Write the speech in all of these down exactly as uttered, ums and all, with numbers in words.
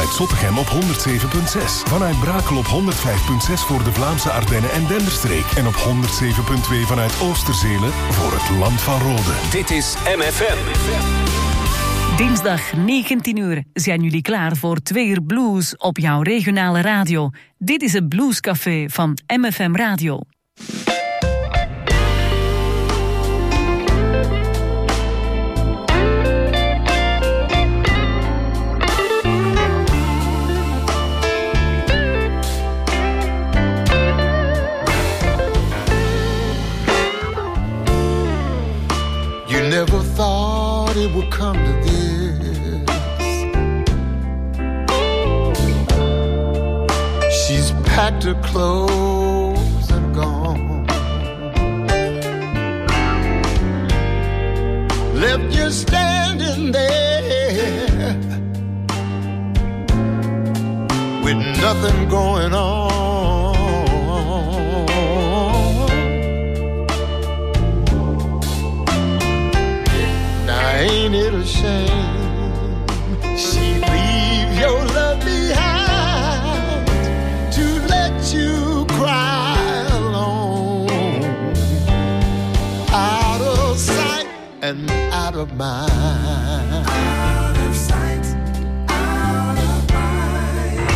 vanuit Zottegem op honderd zeven komma zes. Vanuit Brakel op honderd vijf komma zes voor de Vlaamse Ardennen en Denderstreek. En op honderd zeven komma twee vanuit Oosterzelen voor het Land van Rode. Dit is M F M. Dinsdag negentien uur zijn jullie klaar voor twee uur blues op jouw regionale radio. Dit is het Bluescafé van M F M Radio. You never thought it would come to this. She's packed her clothes and gone. Left you standing there with nothing going on. Ain't it a shame she leave your love behind to let you cry alone, out of sight and out of mind, out of sight, out of mind.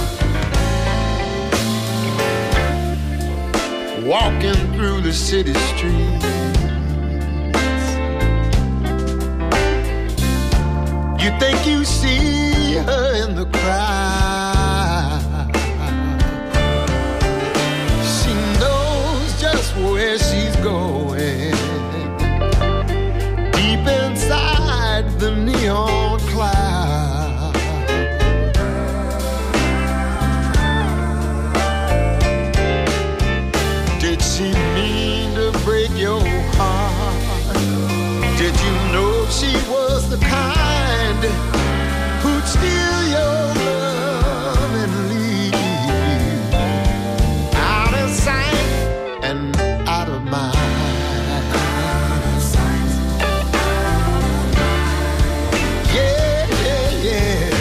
Walking through the city streets, you think you see her in the crowd. She knows just where she's going, deep inside the neon cloud. Did she mean to break your heart? Did you know she was the kind who'd steal your love and leave, out of sight and out of mind, out of sight, out of mind. Yeah, yeah, yeah.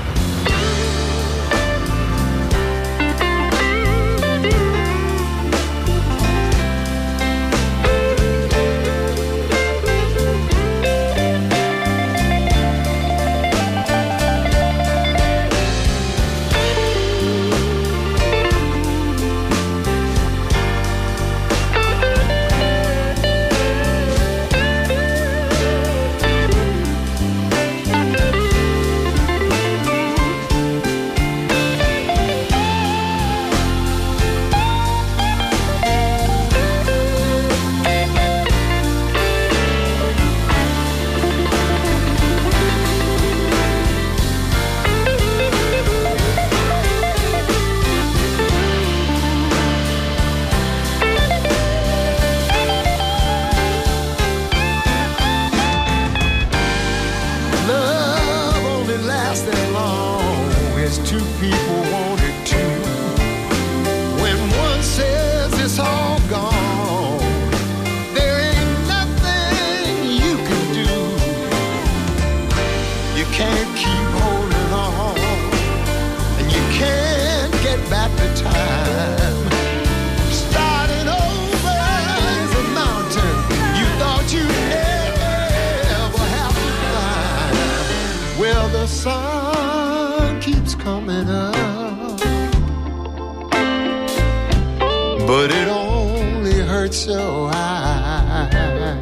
But it only hurts your eyes.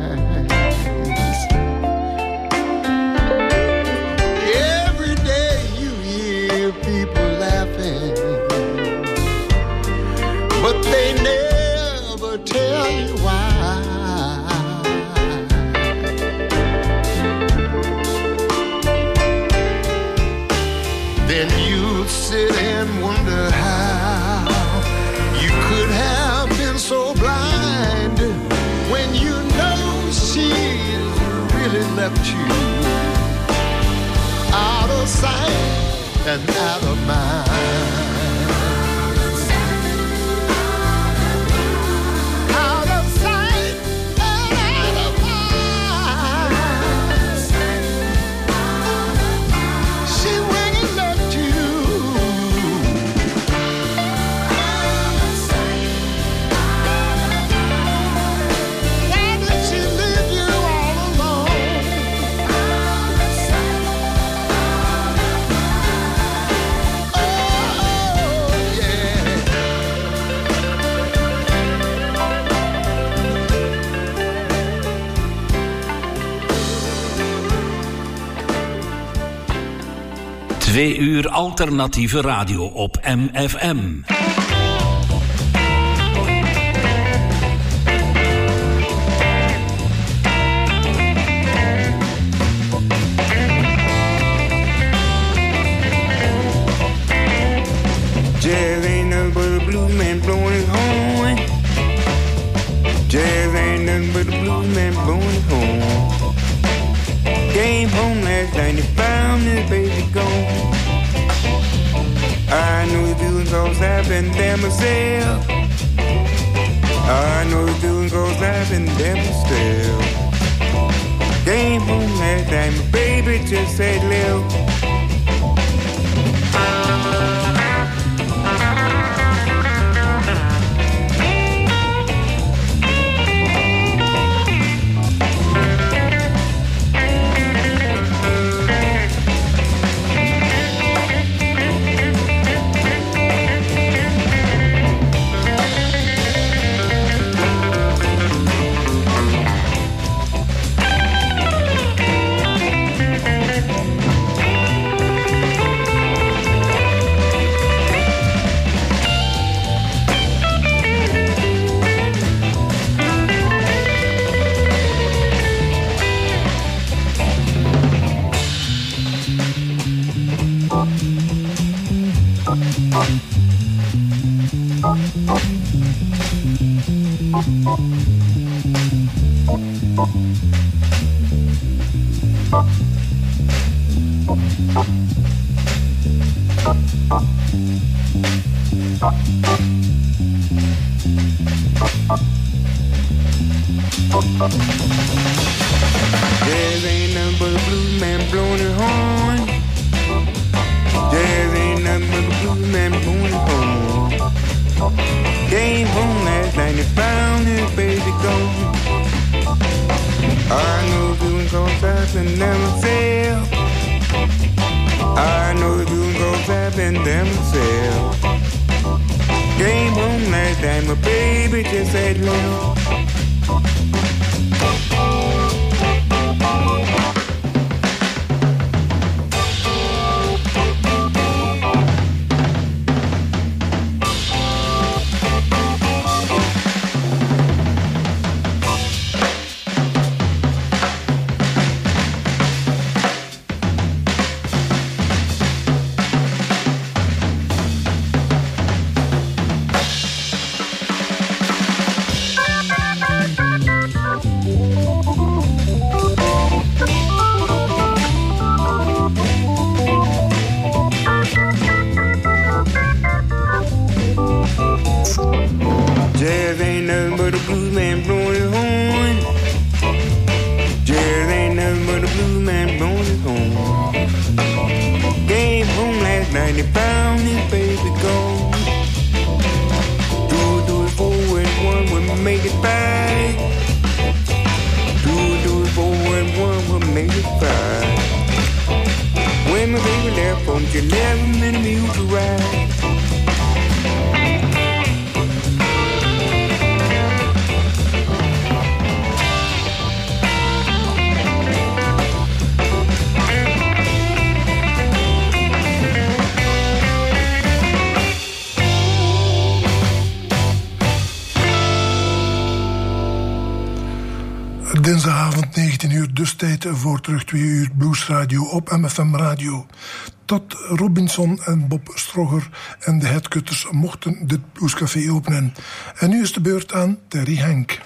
Every day you hear people laughing, but they never tell you why. Then you sit and wonder how you could have been so blind when you know she's really left you out of sight and out of mind. She went and left you Twee uur alternatieve radio op M F M. Jazz ain't nothing but a blues man blowing his horn. Jazz ain't nothing but a blues man blowing his horn. Came home last night and found his baby gone. I know he's doing cause I've been there myself. I know he's doing cause I've been there myself. Came home last night, my baby just said left. Jazz ain't nothing but a blues man blowing his horn. Jazz ain't nothing but a blues man blowing his horn. Came home last night and found his baby gone. I know he's doing cause I've been there myself. I know he's doing cause I've been there myself. Came home last night, my baby just said no. Jazz ain't nothing but a blues man blowing his horn. Jazz ain't nothing but a blues man blowing his horn. Came home last night and found his baby gone. Two, two, four, and one would make it five. Two, two, four, and one would make it five. When my baby left home, she left him in a mule to ride. Dinsdagavond negentien uur, dus tijd voor terug twee uur bluesradio op M F M Radio. Todd Robinson en Bob Strogger en de Headcutters mochten dit bluescafé openen. En nu is de beurt aan Terry Hank.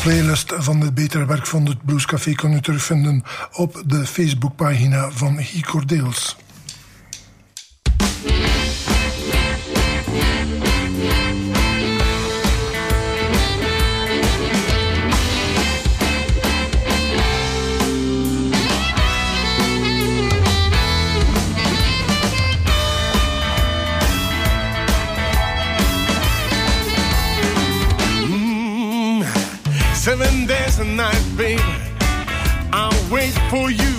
playlist van het betere werk van het Bluescafé kan u terugvinden op de Facebookpagina van Guy Cordeels. Seven days a night, baby, I'll wait for you.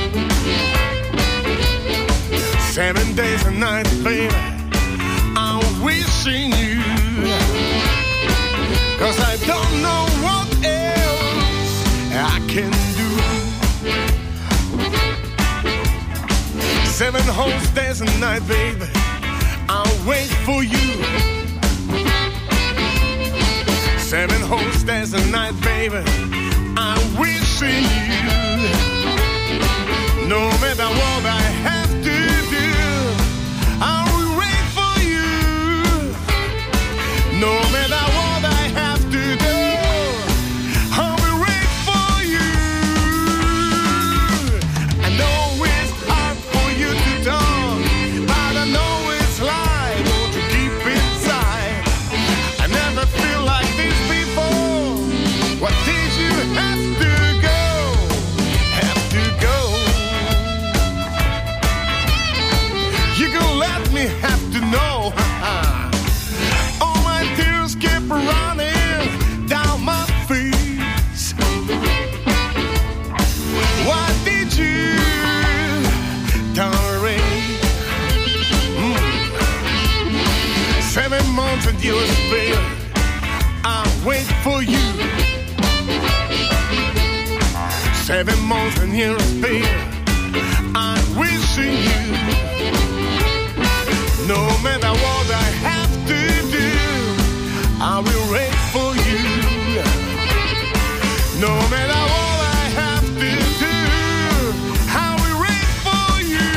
Seven days a night, baby, I'm wishing you. Cause I don't know what else I can do. Seven whole days a night, baby, I'll wait for you. Seven whole days a night, baby, I'm wishing you. No matter what I have to do, I will wait for you. No matter what I have to do, I will wait for you. I know it's hard for you to talk, but I know it's lie. Won't you keep it inside? I never feel like this before. What did you have to go? Have to go. You can let me have to know. All my tears keep running down my face. Why did you tolerate? Mm. Seven months and you spent, I'll wait for you. Seven months and years spent, I'm wishing you. No matter what I have to do, I will wait for you. No matter what I have to do, I will wait for you.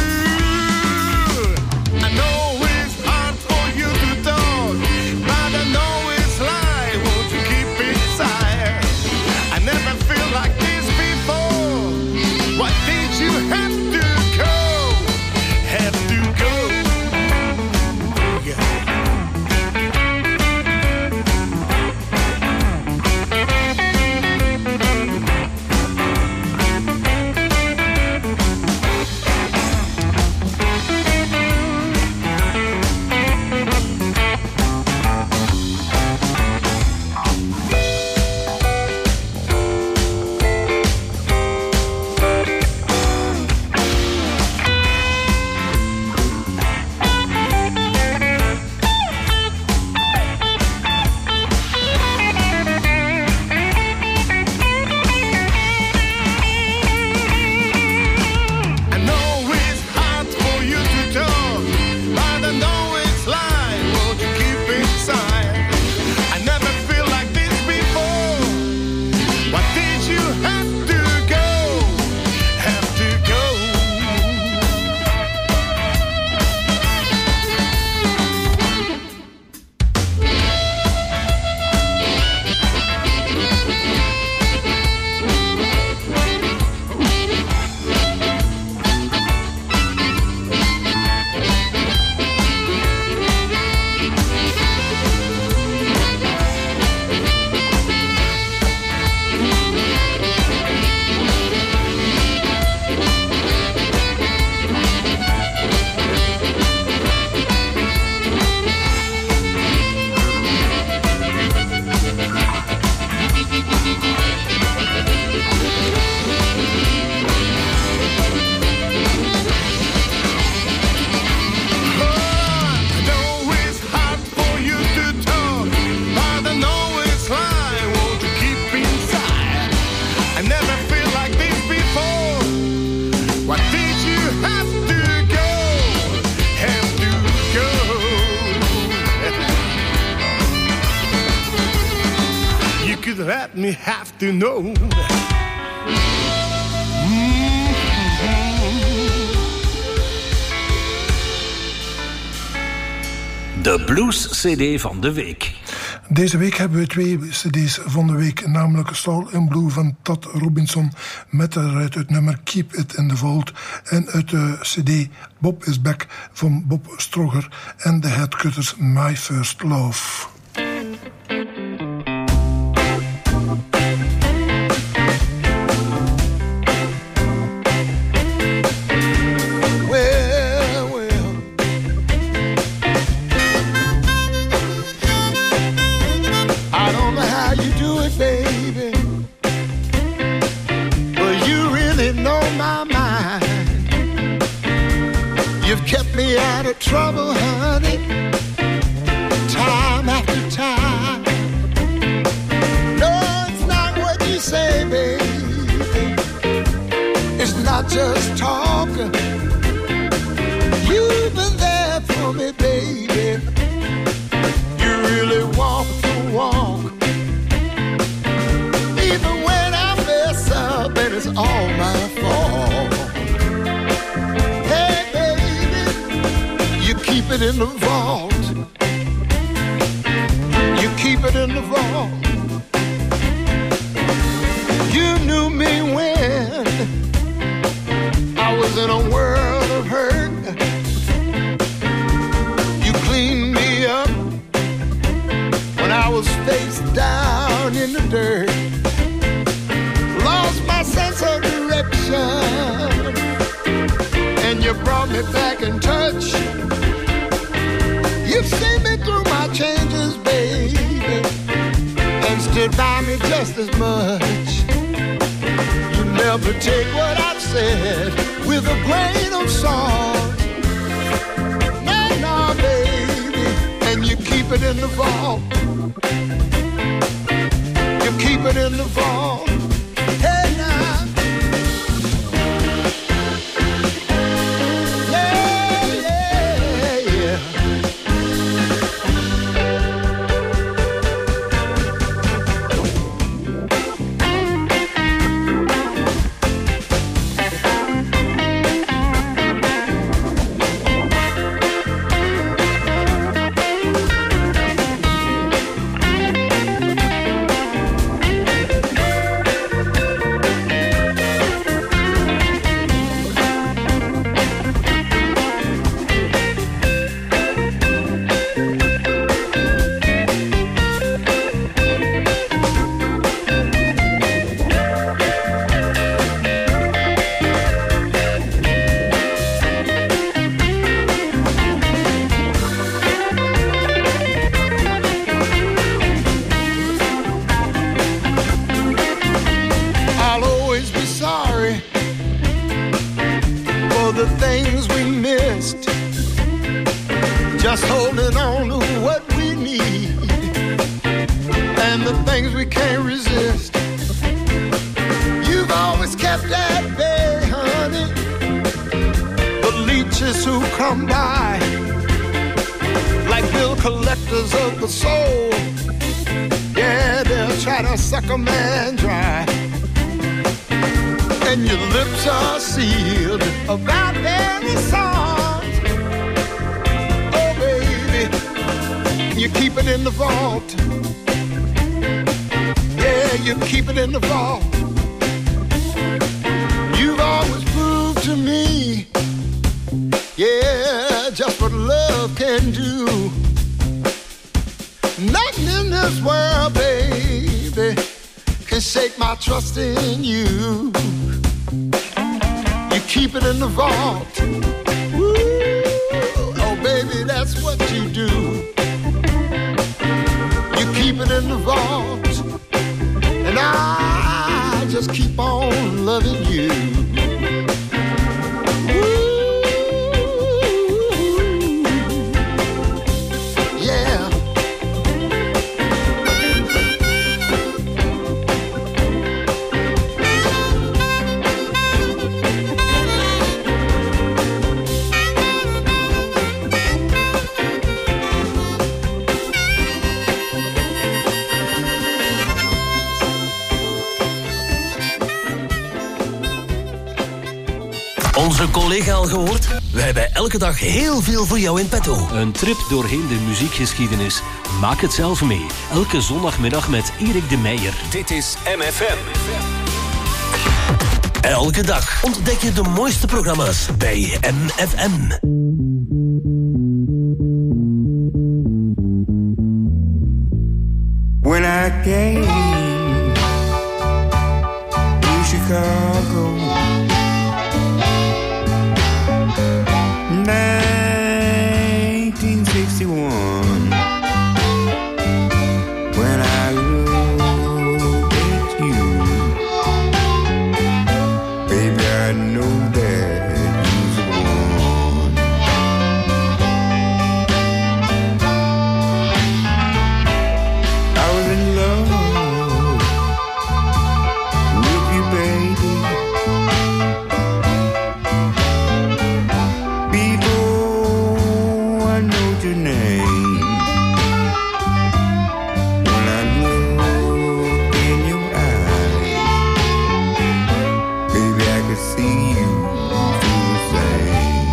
I know it's hard for you to talk, but I know it's lie. Won't you keep it inside? I never feel like this before. What did you have to go? Have to go. Yeah. Let me have to know. De Blues C D van de week. Deze week hebben we twee cd's van de week, namelijk Soul and Blue van Tad Robinson met daaruit het nummer Keep It in the Vault en uit de cd Bob is Back van Bob Strogger en de Headcutters My First Love. Kept me out of trouble, honey, time after time. No, it's not what you say, baby. It's not just talk. You've been there for me, baby. You really walk the walk. Even when I mess up and it's all my fault. Keep it in the vault. You keep it in the vault. You knew me when I was in a world of hurt. You cleaned me up when I was face down in the dirt. Lost my sense of direction, and you brought me back in touch. You've seen me through my changes, baby, and stood by me just as much. You never take what I've said with a grain of salt. No, no, baby, and you keep it in the vault. You keep it in the vault. Hey, now. Just holding on to what we need and the things we can't resist. You've always kept at bay, honey, the leeches who come by like bill collectors of the soul. Yeah, they'll try to suck a man dry, and your lips are sealed about their songs. You keep it in the vault. Yeah, you keep it in the vault. You've always proved to me, yeah, just what love can do. Nothing in this world, baby, can shake my trust in you. You keep it in the vault. Woo, oh, baby, that's what you do. Keep it in the vault, and I just keep on loving you. Ooh, yeah. Onze collega al gehoord? Wij hebben elke dag heel veel voor jou in petto. Een trip doorheen de muziekgeschiedenis. Maak het zelf mee. Elke zondagmiddag met Erik de Meijer. Dit is M F M. Elke dag ontdek je de mooiste programma's bij M F M. When I came to Chicago, nineteen sixty-one, when I looked at you, baby, I know that you're the one. I was in love with you, baby, before I know your name. When I look in your eyes, baby, I could see you through the same.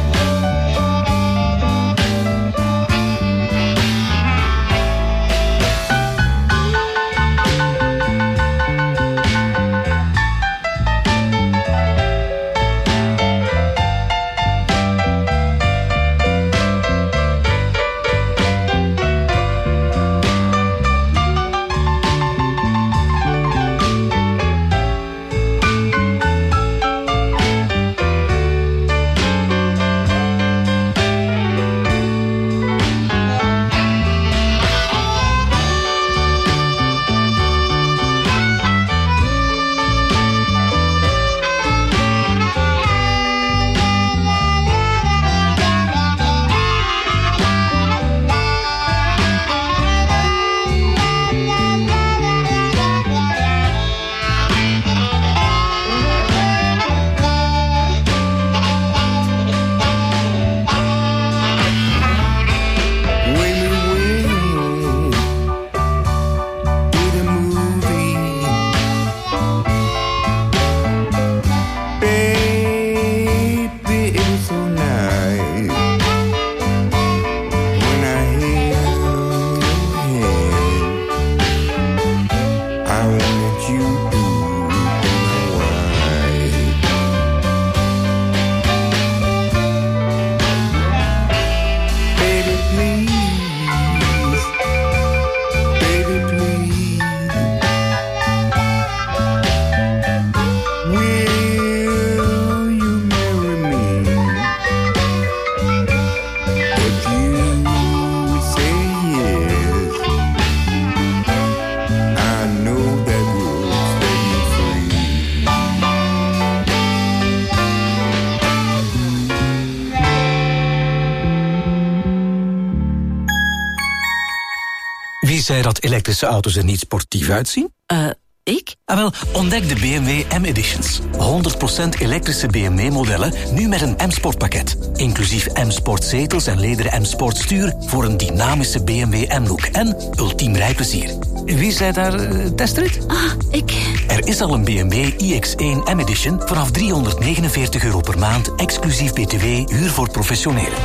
Wie zei dat elektrische auto's er niet sportief uitzien? Eh, uh, ik? Ah, wel, ontdek de B M W M-editions. honderd procent elektrische B M W-modellen, nu met een M-Sport-pakket. Inclusief M-Sport zetels en lederen M-Sport stuur voor een dynamische B M W M-look en ultiem rijplezier. Wie zei daar uh, testrit? Ah, ik. Er is al een B M W i X één M-edition vanaf driehonderdnegenenveertig euro per maand, exclusief B T W, huur voor professionelen.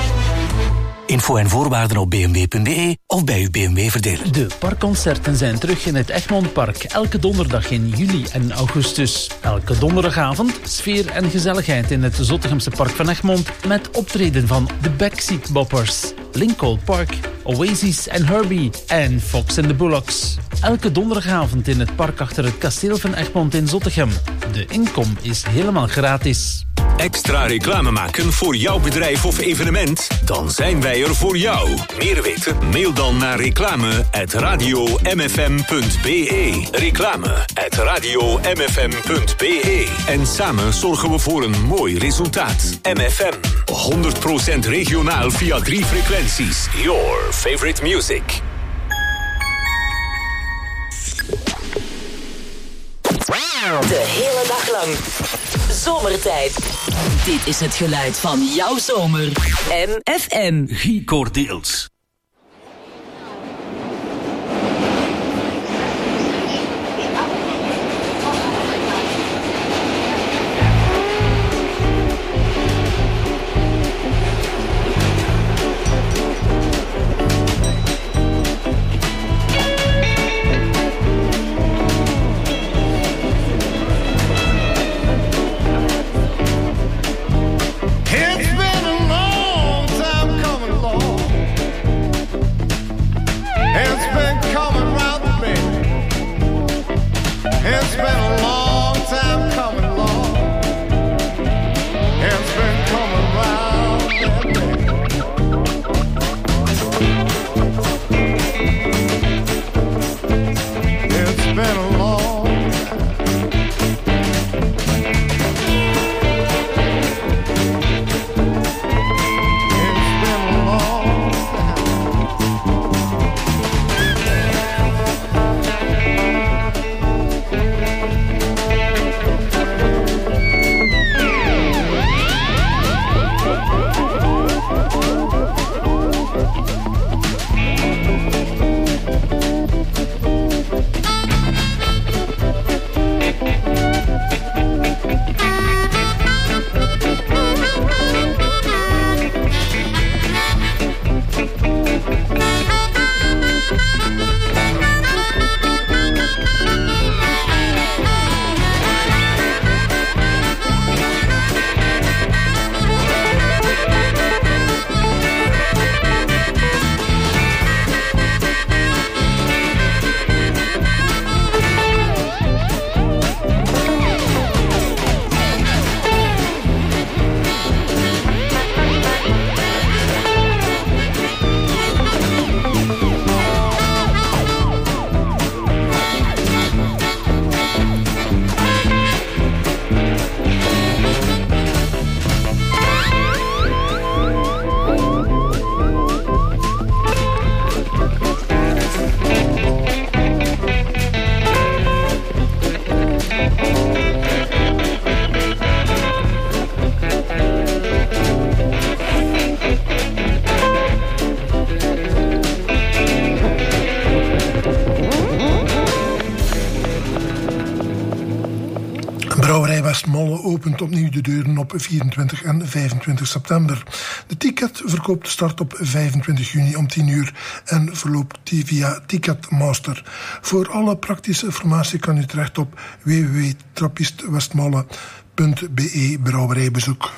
Info en voorwaarden op b m w punt b e of bij uw B M W-verdeler. De parkconcerten zijn terug in het Egmondpark. Elke donderdag in juli en augustus. Elke donderdagavond sfeer en gezelligheid in het Zottegemse Park van Egmond. Met optreden van de Backseat Boppers, Lincoln Park, Oasis en Herbie en Fox and the Bullocks. Elke donderdagavond in het park achter het kasteel van Egmond in Zottegem. De inkom is helemaal gratis. Extra reclame maken voor jouw bedrijf of evenement? Dan zijn wij er voor jou. Meer weten? Mail dan naar reclame at radio m f m punt b e. Reclame at radio m f m punt b e. En samen zorgen we voor een mooi resultaat. M F M. honderd procent regionaal via drie frequenties. Your favorite music. De hele dag lang. Zomertijd. Dit is het geluid van jouw zomer. M F M. Guy Cordeels. Westmalle opent opnieuw de deuren op vierentwintig en vijfentwintig september. De ticketverkoop start op vijfentwintig juni om tien uur en verloopt via Ticketmaster. Voor alle praktische informatie kan u terecht op w w w punt trappistwestmalle punt b e brouwerijbezoek.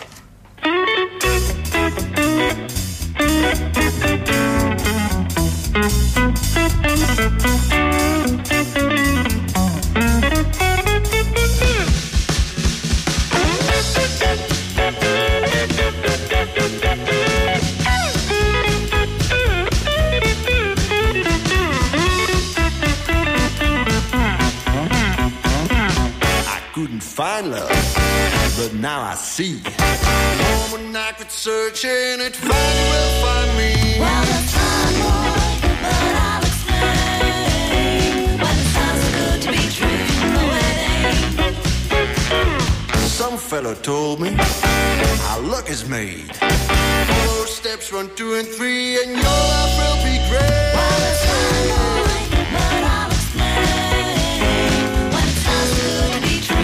Find love, but now I see. Woman, I could search and it finally will find me. Well, that's fine, boy, but I'll explain. When it sounds so good to be true, no it ain't. Some fella told me how luck is made. Four steps, run two and three, and your life will be great. Well, that's fine, boy, but I'll explain. When it sounds so good to be true.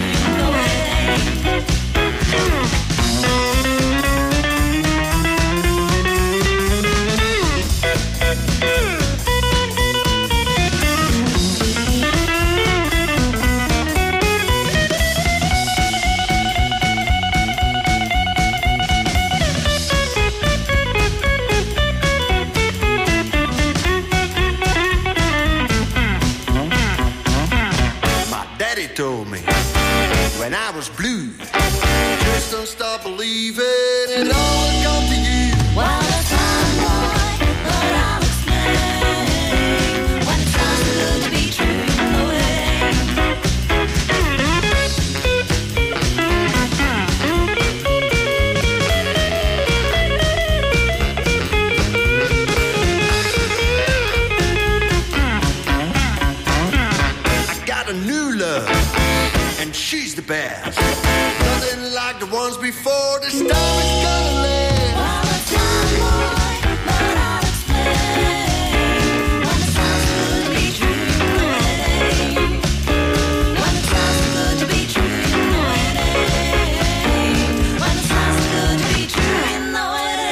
Told me when I was blue, just don't stop believing it all will come to you. Well, that's fine, boy, but I'll explain. When it sounds so good to be true, no it ain't. I got a new love. She's the best. Nothing like the ones before. This time it's gonna last. Well, it's time, boy, but I'll explain. When it sounds so good to be true, you know it ain't. When it sounds so good to be true, you know it ain't. When it sounds so good to be true, you know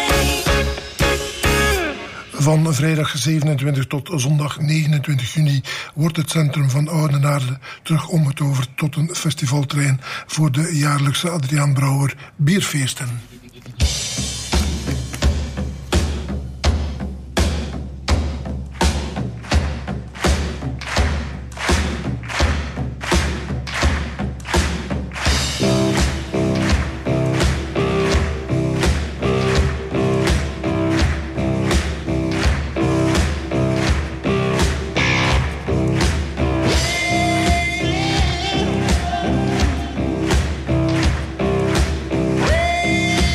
it ain't. Van vrijdag zevenentwintig tot zondag negenentwintig juni wordt het centrum van Oudenaarde terug omgetoverd tot een festivalterrein voor de jaarlijkse Adriaan Brouwer bierfeesten. Hey!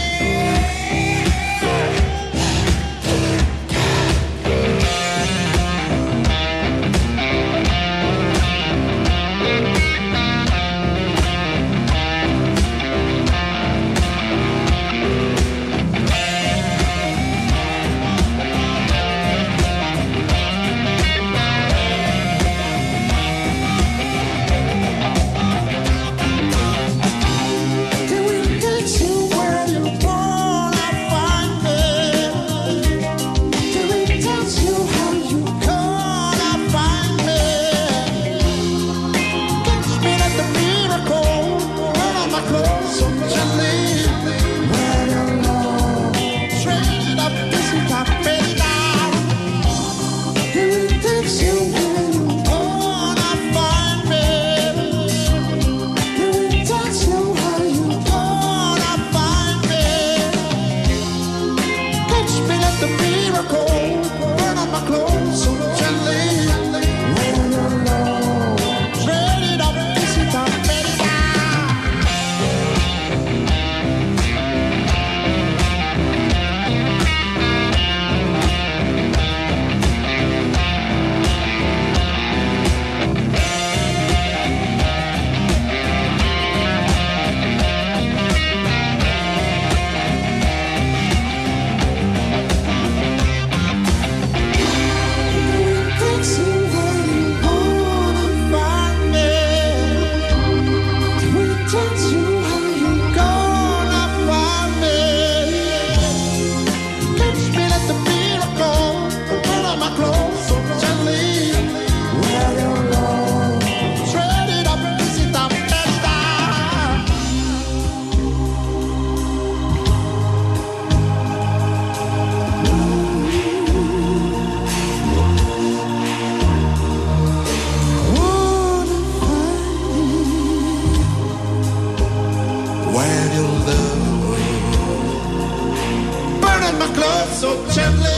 so gently.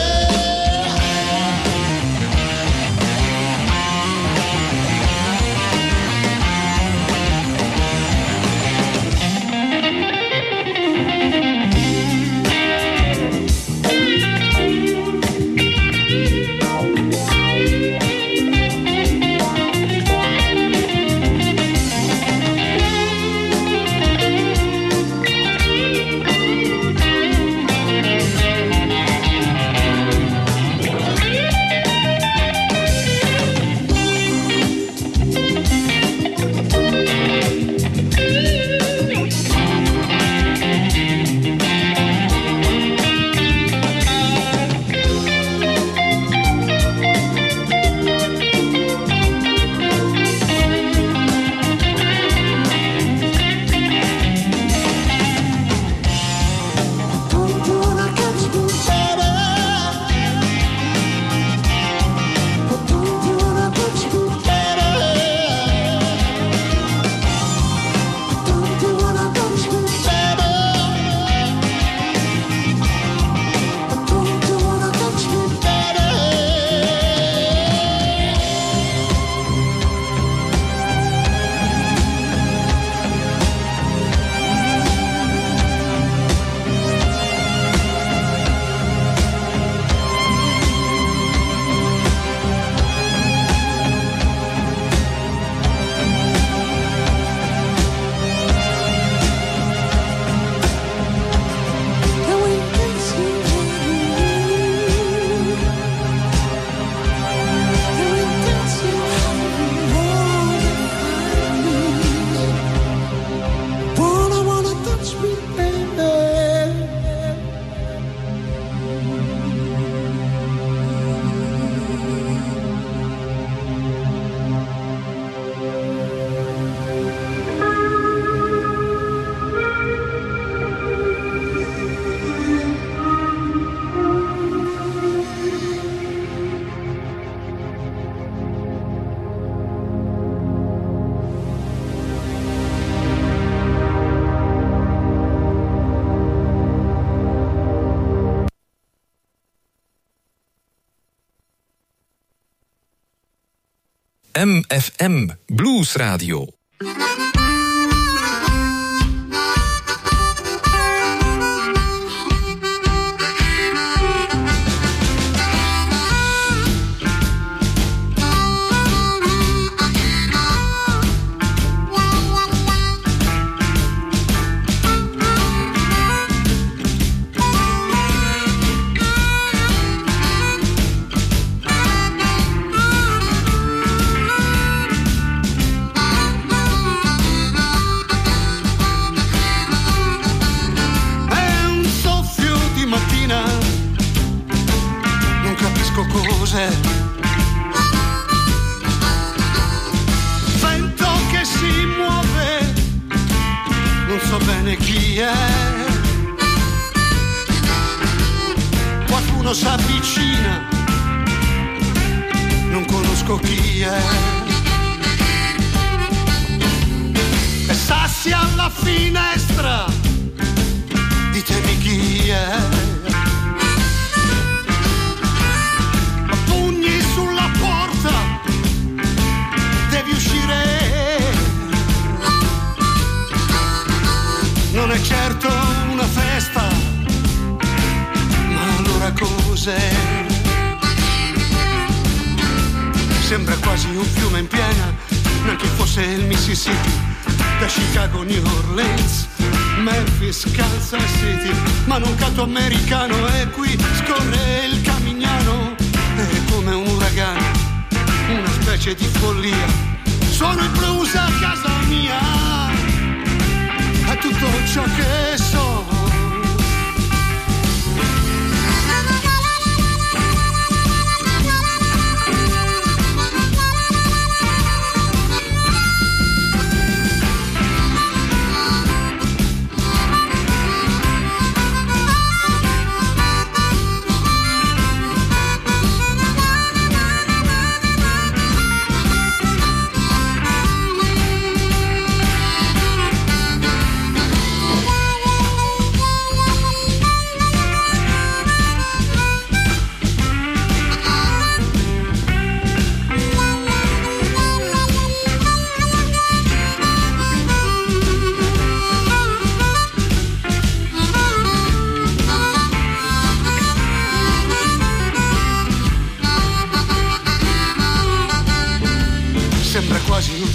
M F M Blues Radio. Vento che si muove, non so bene chi è. Qualcuno s'avvicina, non conosco chi è. E sassi alla finestra, ditemi chi è. Sulla porta devi uscire, non è certo una festa, ma allora cos'è? Sembra quasi un fiume in piena, neanche fosse il Mississippi, da Chicago a New Orleans, Memphis, Kansas City, ma non canto americano e qui scorre il Camignano. È come un uragano, una specie di follia. Sono il blues a casa mia, è tutto ciò che so.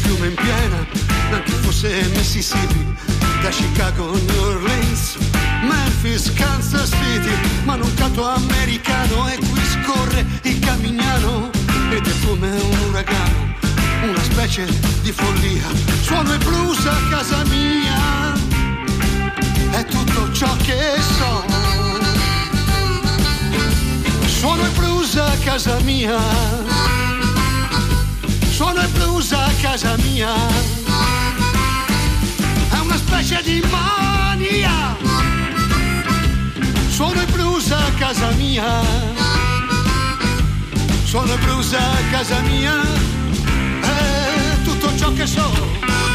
fiume in piena, anche fosse Mississippi, da Chicago, New Orleans, Memphis, Kansas City, ma non canto americano, e qui scorre il Camignano ed è come un uragano, una specie di follia. Suono il blues a casa mia, è tutto ciò che so. Suono il blues a casa mia, suono il blues a casa mia, è una specie di mania. Suono il blues a casa mia, suono il blues a casa mia, è tutto ciò che so.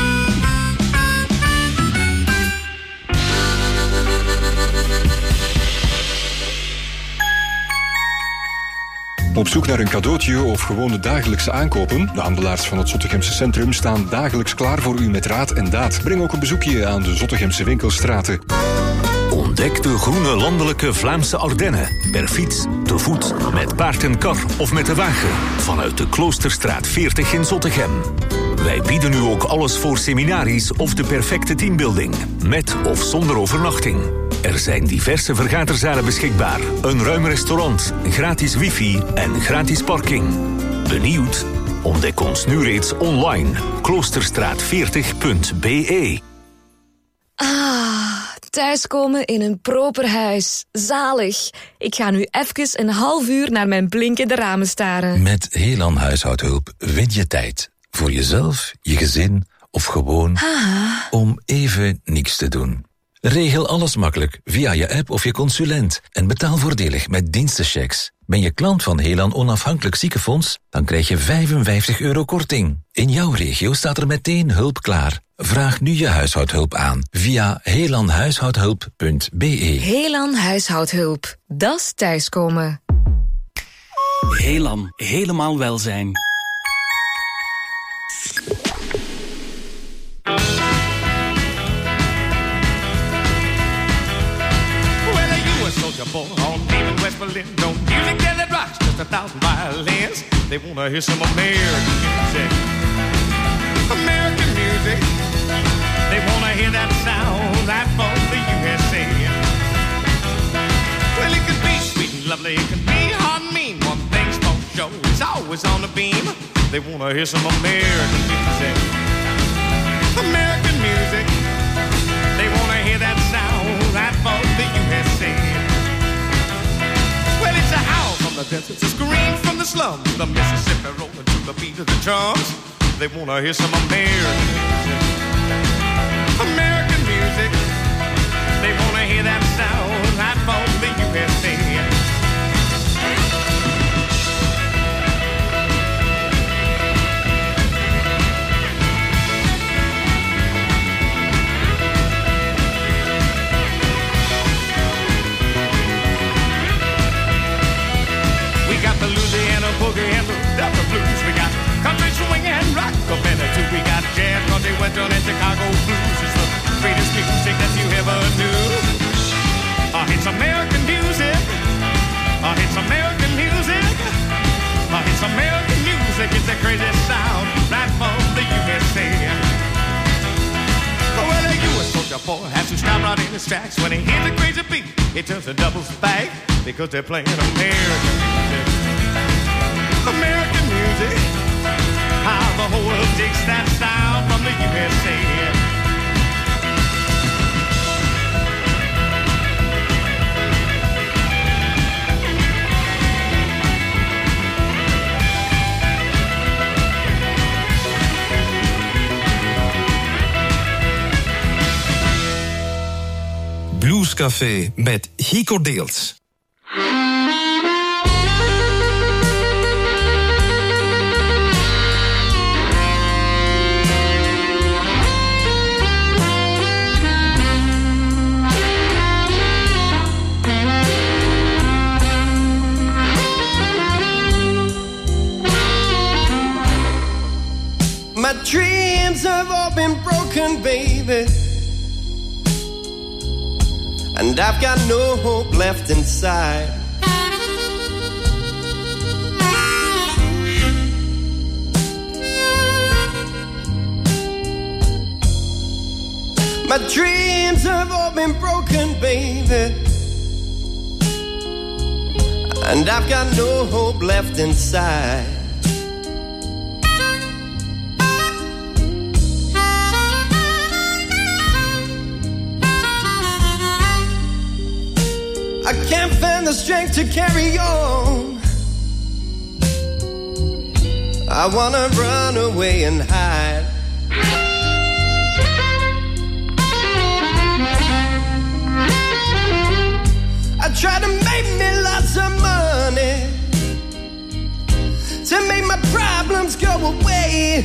Op zoek naar een cadeautje of gewone dagelijkse aankopen? De handelaars van het Zottegemse centrum staan dagelijks klaar voor u met raad en daad. Breng ook een bezoekje aan de Zottegemse winkelstraten. Ontdek de groene landelijke Vlaamse Ardennen. Per fiets, te voet, met paard en kar of met de wagen. Vanuit de Kloosterstraat veertig in Zottegem. Wij bieden nu ook alles voor seminaries of de perfecte teambuilding. Met of zonder overnachting. Er zijn diverse vergaderzalen beschikbaar. Een ruim restaurant, gratis wifi en gratis parking. Benieuwd? Ontdek ons nu reeds online. kloosterstraat veertig punt b e. Ah, thuiskomen in een proper huis. Zalig. Ik ga nu even een half uur naar mijn blinkende ramen staren. Met Helan Huishoudhulp win je tijd. Voor jezelf, je gezin of gewoon Ah. om even niks te doen. Regel alles makkelijk via je app of je consulent en betaal voordelig met dienstenchecks. Ben je klant van Helan Onafhankelijk Ziekenfonds? Dan krijg je vijfenvijftig euro korting. In jouw regio staat er meteen hulp klaar. Vraag nu je huishoudhulp aan via helanhuishoudhulp punt b e. Helan Huishoudhulp. Dat is thuiskomen. Helan, helemaal welzijn. Soldier boy on even West Berlin. Don't music till it rocks, just a thousand violins. They wanna hear some American music. American music. They wanna hear that sound right from the U S A. Well, it could be sweet and lovely, it could be hard and mean. One thing's for sure, it's always on the beam. They wanna hear some American music. American music. They wanna hear that sound right from the U S A. Well, it's a howl from the desert, it's a scream from the slums, the Mississippi rolling to the beat of the drums. They wanna hear some American music. American music. They wanna hear that sound right from the U S A. The Louisiana boogie and the Delta blues. We got country swing and rock up in it too. We got jazz, country, western, and Chicago blues. It's the greatest music that you ever knew. Uh, it's American music. Uh, it's American music. Uh, it's American music. It's the crazy sound right from the U S A. Well, the U S soldier boy has to stop right in his tracks when he hears the crazy beat. He turns and doubles back because they're playing American music. American music, how the whole world takes that sound from the U S A. Bluescafé met Hico Deels. My dreams have all been broken, baby, and I've got no hope left inside. My dreams have all been broken, baby, and I've got no hope left inside. I can't find the strength to carry on. I wanna run away and hide. I try to make me lots of money to make my problems go away.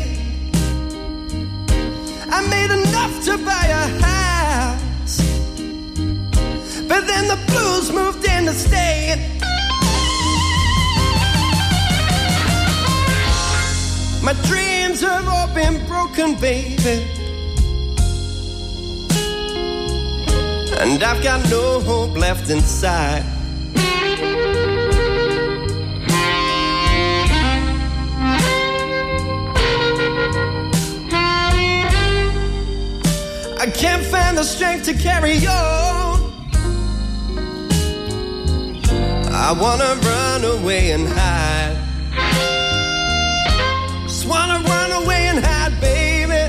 I made enough to buy a house, but then the blues moved in to stay. My dreams have all been broken, baby, and I've got no hope left inside. I can't find the strength to carry on. I wanna run away and hide. Just wanna run away and hide, baby.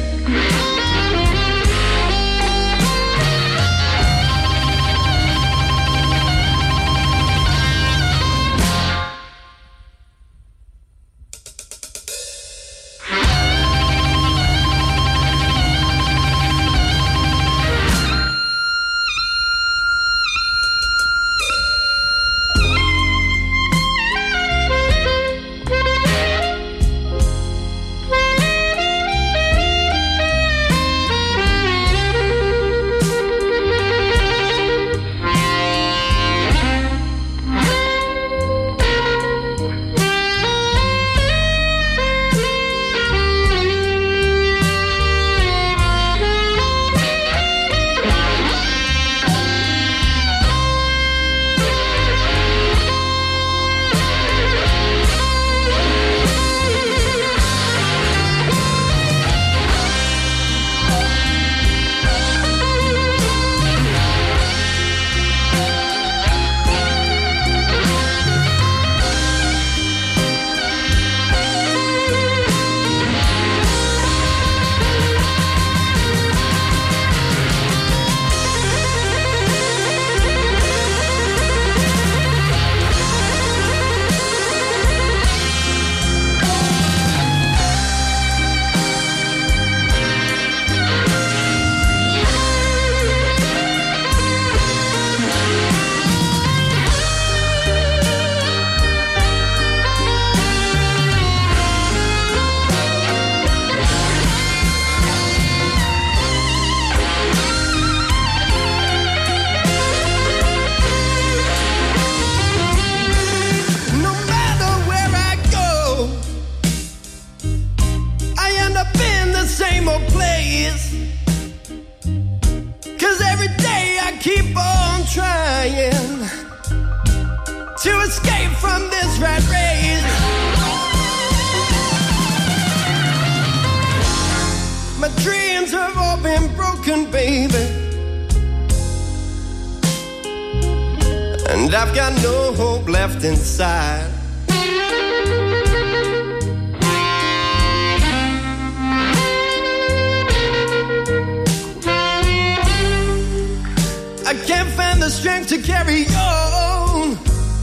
And I've got no hope left inside. I can't find the strength to carry on.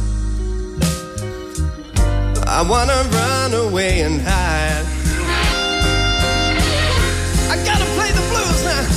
I wanna run away and hide. I gotta play the blues now.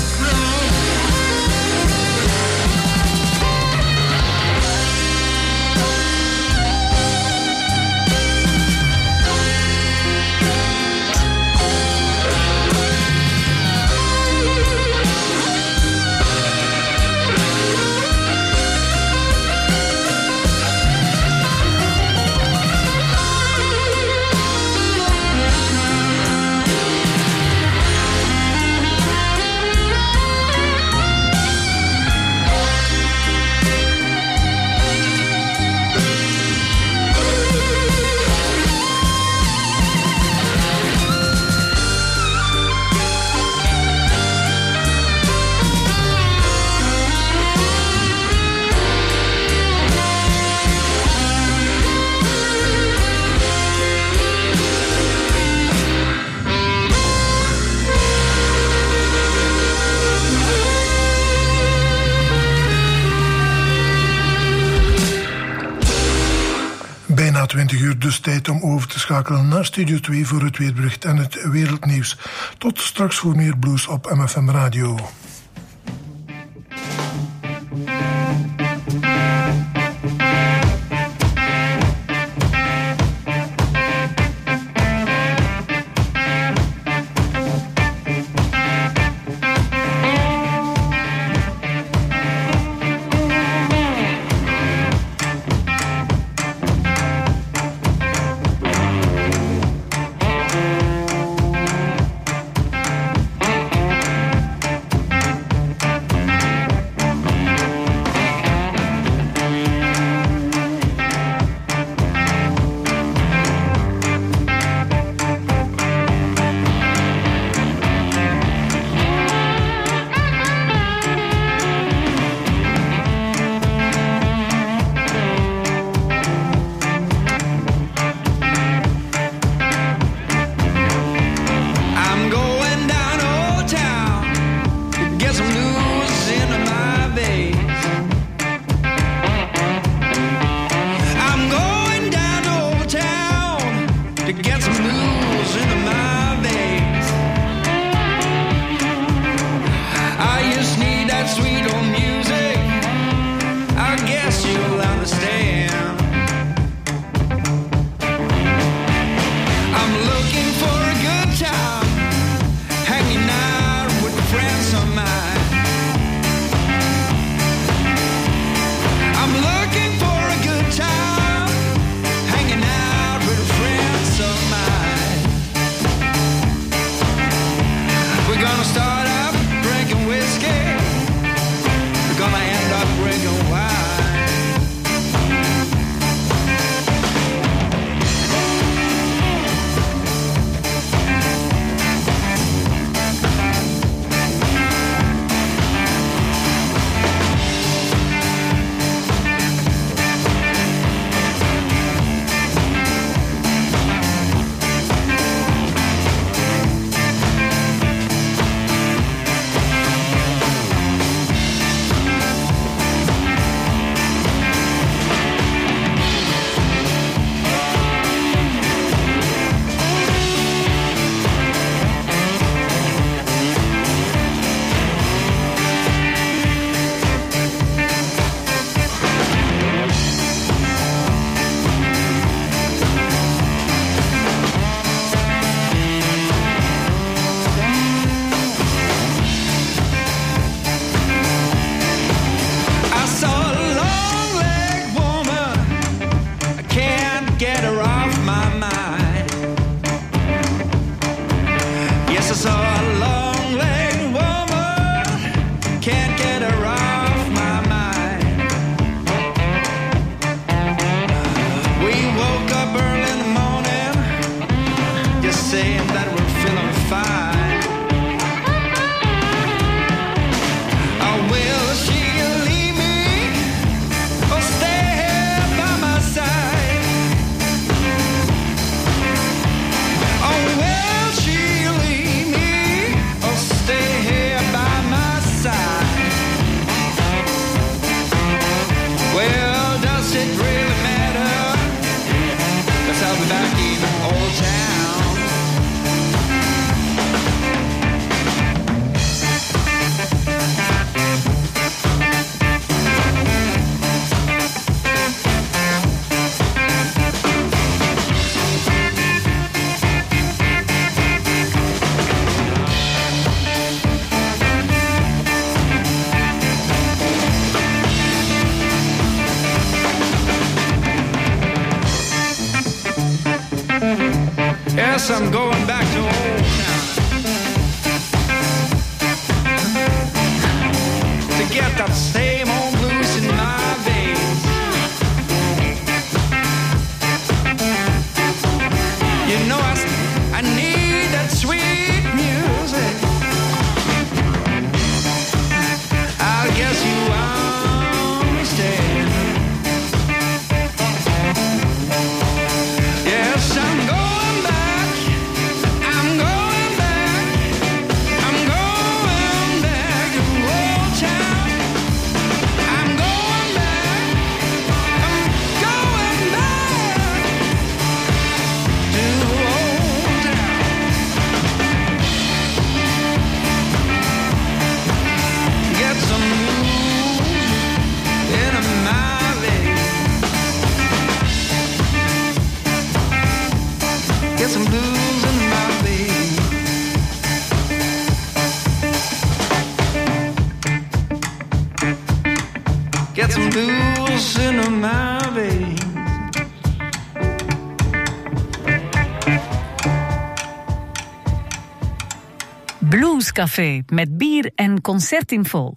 twintig uur dus tijd om over te schakelen naar Studio twee voor het weerbericht en het wereldnieuws. Tot straks voor meer blues op M F M Radio. Yes, I'm going back to Old Town to get that same old blues in my veins. You know I, I need that sweet music. I guess you understand. Yes, I'm going back. pulsing in my veins. Blues Café met bier en concertinfo.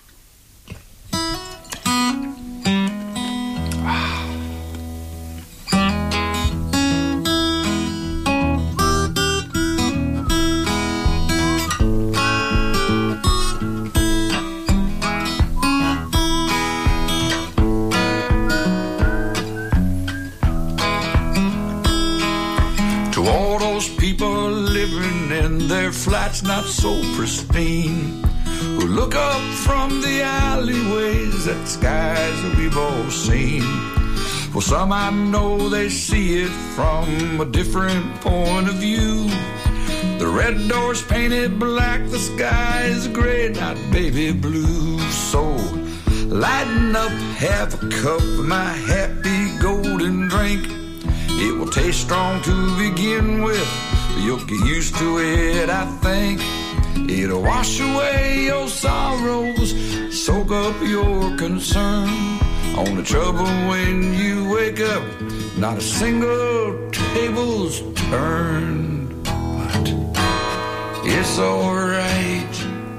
Their flats not so pristine, who look up from the alleyways at skies that we've all seen. Well, some I know they see it from a different point of view. The red door's painted black, the sky is gray, not baby blue. So lighten up, have a cup of my happy golden drink. It will taste strong to begin with, you'll get used to it, I think. It'll wash away your sorrows, soak up your concern. On the trouble when you wake up, not a single table's turned. But it's alright,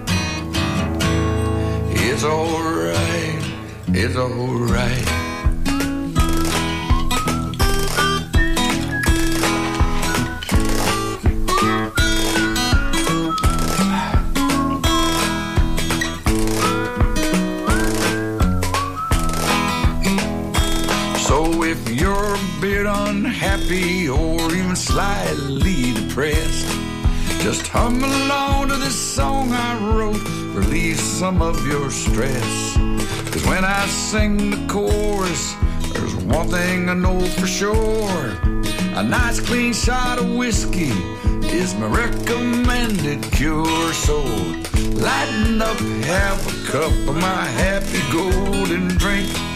it's alright, it's alright. Unhappy or even slightly depressed, just hum along to this song I wrote, release some of your stress. Cause when I sing the chorus, there's one thing I know for sure: a nice clean shot of whiskey is my recommended cure. So lighten up, have a cup of my happy golden drink.